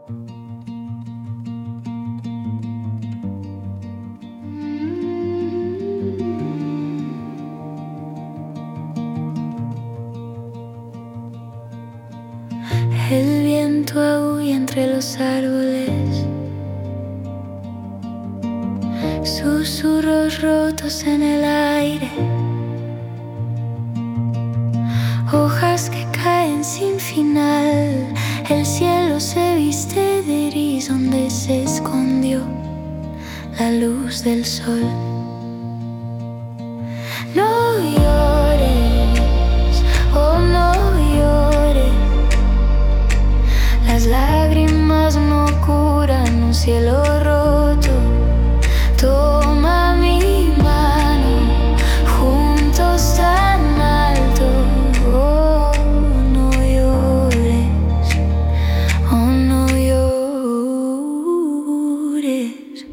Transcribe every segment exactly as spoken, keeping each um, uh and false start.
El viento aúlla entre los árboles, susurros rotos en el aire, hojas que caen sin final. El cielo se viste de gris donde se escondió la luz del sol. No llores, oh no llores, las lágrimas no curan un cielo roto. Toma mi mano, juntos tan alto. Oh, no llores, oh no llores.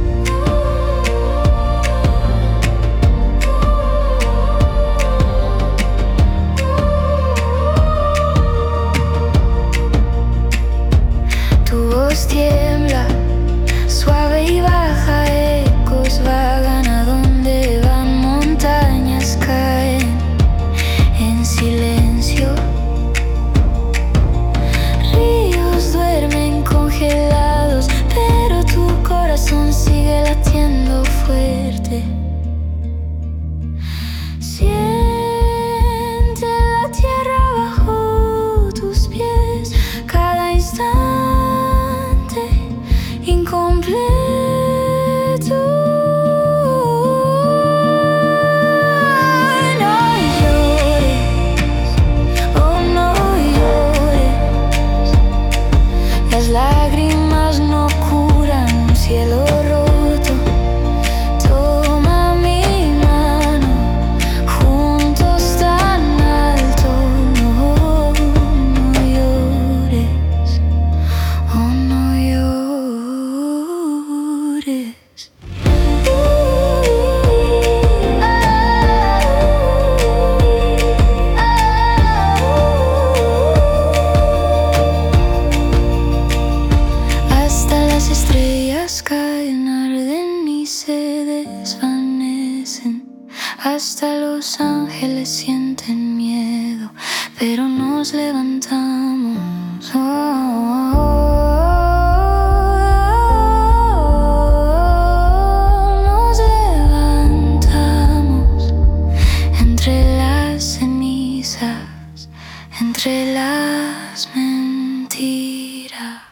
Tu voz tiembla, suave y baja, ecos vagan a donde van, montañas caen en silencio, ríos duermen congelados, pero tu corazón sigue latiendo fuerte. Siente la tierra bajo tus pies, cada instante incompleto. No llores, oh no llores, las lágrimas no curan un cielo roto. Toma mi mano, juntos tan alto. No, no llores, oh no llores. Hasta las estrellas caen, arden y se desvanecen. Hasta los ángeles sienten miedo, pero nos levantamos. Oh, oh, oh, nos levantamos entre las cenizas, entre las mentiras.